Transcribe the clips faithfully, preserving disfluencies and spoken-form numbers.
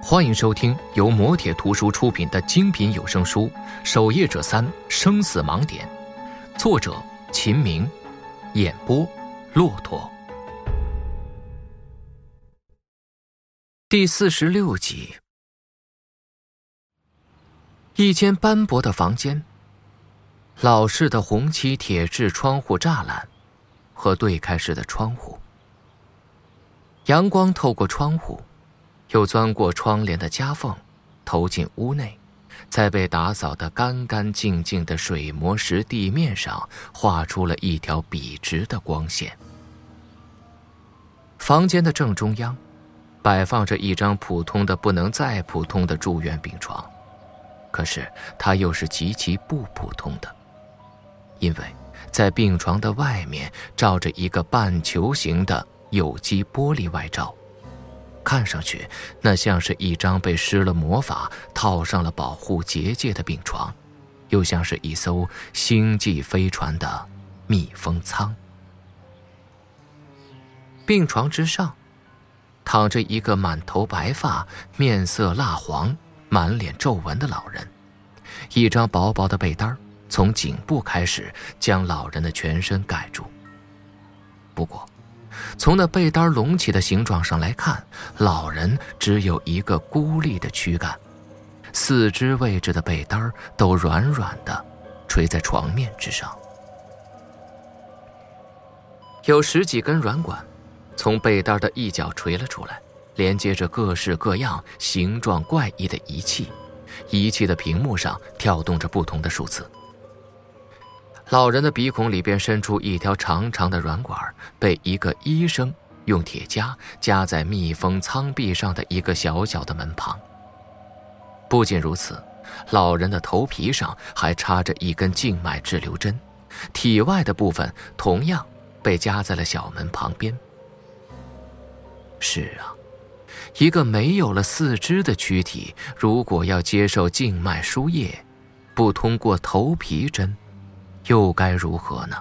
欢迎收听由磨铁图书出品的精品有声书《守夜者三：生死盲点》，作者秦明，演播骆驼。第四十六集。一间斑驳的房间，老式的红漆铁质窗户栅栏和对开式的窗户，阳光透过窗户又钻过窗帘的夹缝，投进屋内，在被打扫得干干净净的水磨石地面上画出了一条笔直的光线。房间的正中央摆放着一张普通的不能再普通的住院病床，可是它又是极其不普通的，因为在病床的外面罩着一个半球形的有机玻璃外罩，看上去那像是一张被施了魔法套上了保护结界的病床，又像是一艘星际飞船的密封舱。病床之上躺着一个满头白发、面色蜡黄、满脸皱纹的老人，一张薄薄的被单从颈部开始将老人的全身盖住。不过从那被单隆起的形状上来看，老人只有一个孤立的躯干，四肢位置的被单都软软的垂在床面之上。有十几根软管从被单的一角垂了出来，连接着各式各样形状怪异的仪器，仪器的屏幕上跳动着不同的数字。老人的鼻孔里边伸出一条长长的软管，被一个医生用铁夹夹在密封舱壁上的一个小小的门旁。不仅如此，老人的头皮上还插着一根静脉滞留针，体外的部分同样被夹在了小门旁边。是啊，一个没有了四肢的躯体，如果要接受静脉输液，不通过头皮针又该如何呢？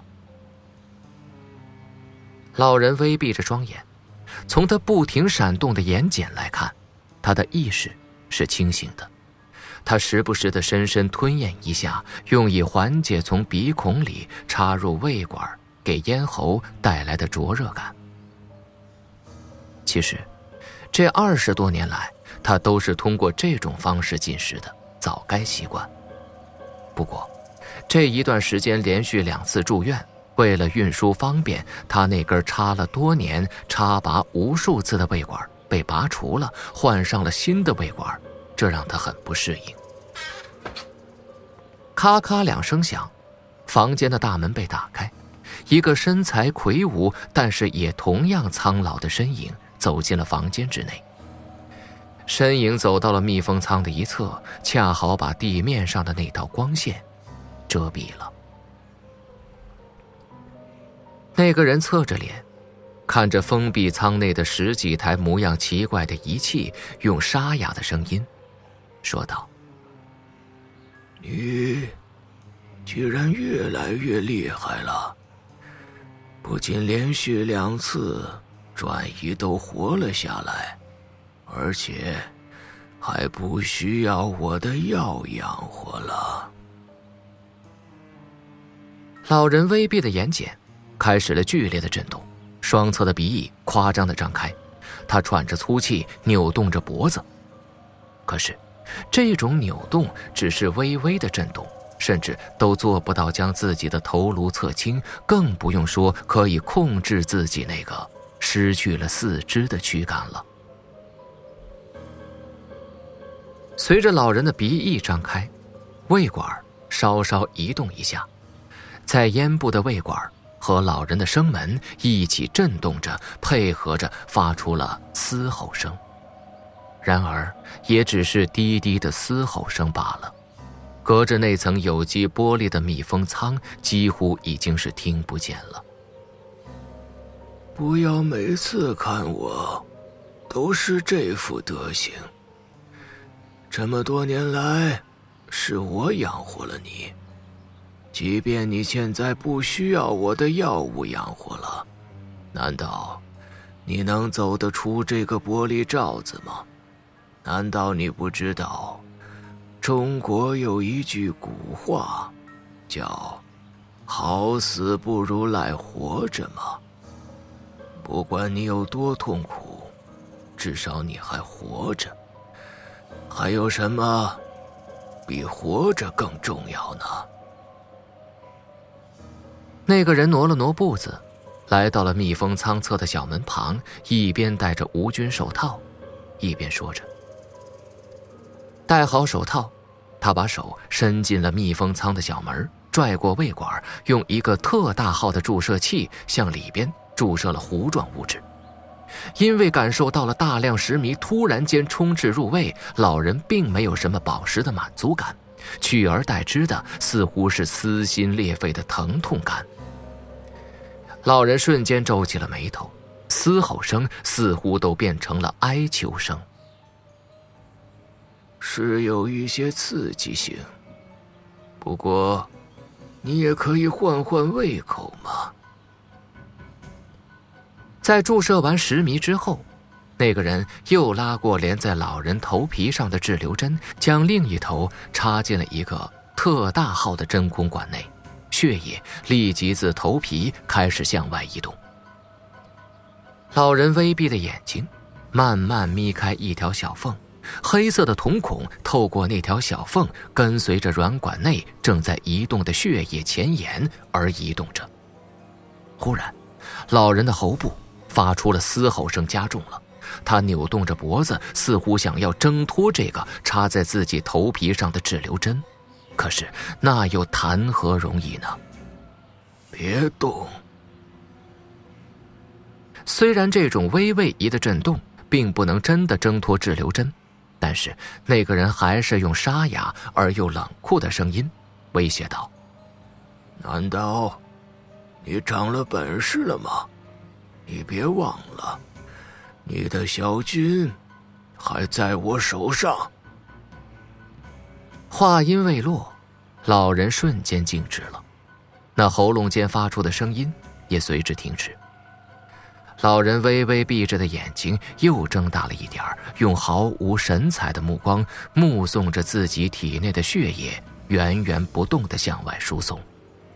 老人微闭着双眼，从他不停闪动的眼睑来看，他的意识是清醒的。他时不时地深深吞咽一下，用以缓解从鼻孔里插入胃管给咽喉带来的灼热感。其实这二十多年来，他都是通过这种方式进食的，早该习惯。不过这一段时间连续两次住院，为了运输方便，他那根插了多年、插拔无数次的胃管被拔除了，换上了新的胃管，这让他很不适应。咔咔两声响，房间的大门被打开，一个身材魁梧但是也同样苍老的身影走进了房间之内。身影走到了密封舱的一侧，恰好把地面上的那道光线遮蔽了。那个人侧着脸，看着封闭舱内的十几台模样奇怪的仪器，用沙哑的声音说道：“ 你居然越来越厉害了，不仅连续两次转移都活了下来，而且还不需要我的药养活了。” 老人微闭的眼睑开始了剧烈的震动，双侧的鼻翼夸张地张开，他喘着粗气，扭动着脖子。可是这种扭动只是微微的震动，甚至都做不到将自己的头颅侧倾，更不用说可以控制自己那个失去了四肢的躯干了。随着老人的鼻翼张开，胃管稍稍移动一下，在咽部的胃管和老人的声门一起震动着，配合着发出了嘶吼声。然而也只是低低的嘶吼声罢了，隔着那层有机玻璃的密封舱几乎已经是听不见了。 不要每次看我都是这副德行，这么多年来是我养活了你，即便你现在不需要我的药物养活了，难道你能走得出这个玻璃罩子吗？ 难道你不知道，中国有一句古话，叫“好死不如赖活着”吗？不管你有多痛苦，至少你还活着。还有什么比活着更重要呢？ 那个人挪了挪步子，来到了密封舱侧的小门旁，一边戴着无菌手套，一边说着。戴好手套，他把手伸进了密封舱的小门，拽过胃管，用一个特大号的注射器向里边注射了糊状物质。因为感受到了大量食糜突然间冲至入胃，老人并没有什么饱食的满足感，取而代之的似乎是撕心裂肺的疼痛感。老人瞬间皱起了眉头，嘶吼声似乎都变成了哀求声。 是有一些刺激性，不过你也可以换换胃口嘛。 在注射完食糜之后，那个人又拉过连在老人头皮上的滞留针，将另一头插进了一个特大号的真空管内，血液立即自头皮开始向外移动。老人微闭的眼睛慢慢眯开一条小缝，黑色的瞳孔透过那条小缝，跟随着软管内正在移动的血液前沿而移动着。忽然，老人的喉部发出了嘶吼声，加重了。他扭动着脖子，似乎想要挣脱这个插在自己头皮上的滞留针，可是那又谈何容易呢？ 别动。 虽然这种微位移的震动并不能真的挣脱滞留针，但是那个人还是用沙哑而又冷酷的声音威胁道： 难道你长了本事了吗？你别忘了，你的小军还在我手上。 话音未落，老人瞬间静止了，那喉咙间发出的声音也随之停止。老人微微闭着的眼睛又睁大了一点，用毫无神采的目光目送着自己体内的血液源源不动地向外输送。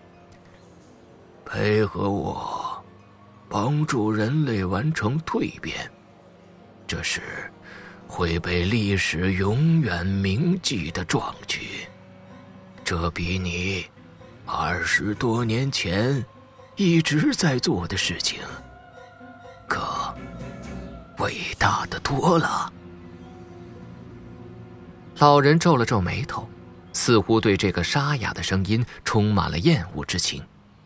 配合我，帮助人类完成蜕变，这是会被历史永远铭记的壮举。这比你二十多年前一直在做的事情可伟大的多了。 老人皱了皱眉头，似乎对这个沙哑的声音充满了厌恶之情。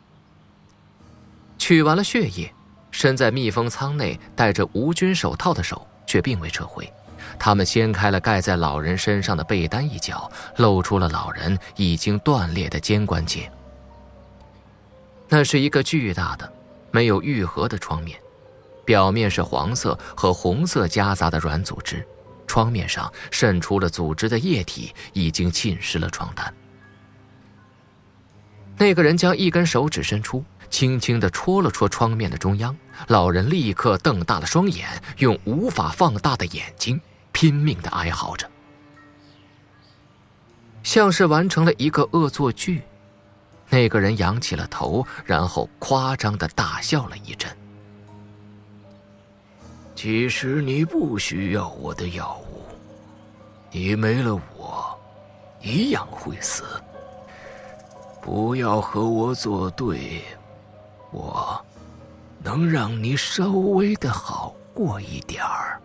取完了血液，身在密封舱内戴着无菌手套的手却并未撤回，他们掀开了盖在老人身上的被单一角，露出了老人已经断裂的肩关节。那是一个巨大的没有愈合的创面，表面是黄色和红色夹杂的软组织，窗面上渗出了组织的液体，已经浸湿了床单。那个人将一根手指伸出，轻轻地戳了戳窗面的中央，老人立刻瞪大了双眼，用无法放大的眼睛拼命地哀嚎着，像是完成了一个恶作剧。那个人仰起了头，然后夸张地大笑了一阵。 其实你不需要我的药物，你没了我一样会死。不要和我作对，我能让你稍微的好过一点儿。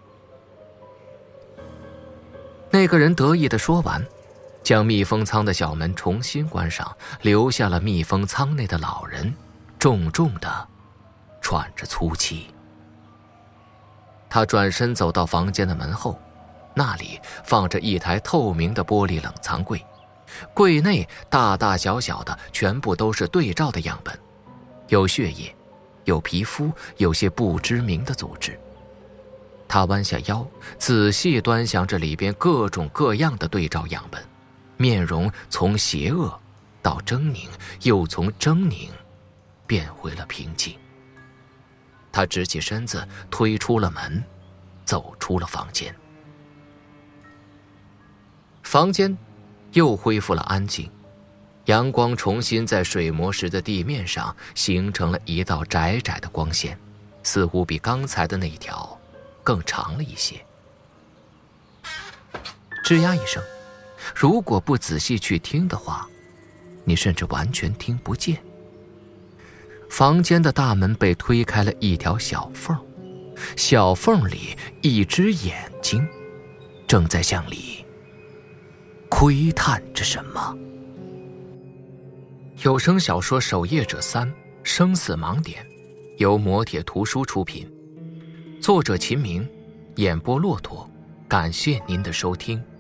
那个人得意地说完，将密封舱的小门重新关上，留下了密封舱内的老人重重地喘着粗气。他转身走到房间的门后，那里放着一台透明的玻璃冷藏柜，柜内大大小小的全部都是对照的样本，有血液，有皮肤，有些不知名的组织。他弯下腰，仔细端详着里边各种各样的对照样本，面容从邪恶到狰狞，又从狰狞变回了平静。他直起身子，推出了门，走出了房间。 房间又恢复了安静，阳光重新在水磨石的地面上形成了一道窄窄的光线，似乎比刚才的那一条更长了一些。吱呀一声，如果不仔细去听的话，你甚至完全听不见。房间的大门被推开了一条小缝，小缝里一只眼睛正在向里窥探着什么。有声小说《守夜者三：生死盲点》由磨铁图书出品，作者秦明，演播骆驼。感谢您的收听。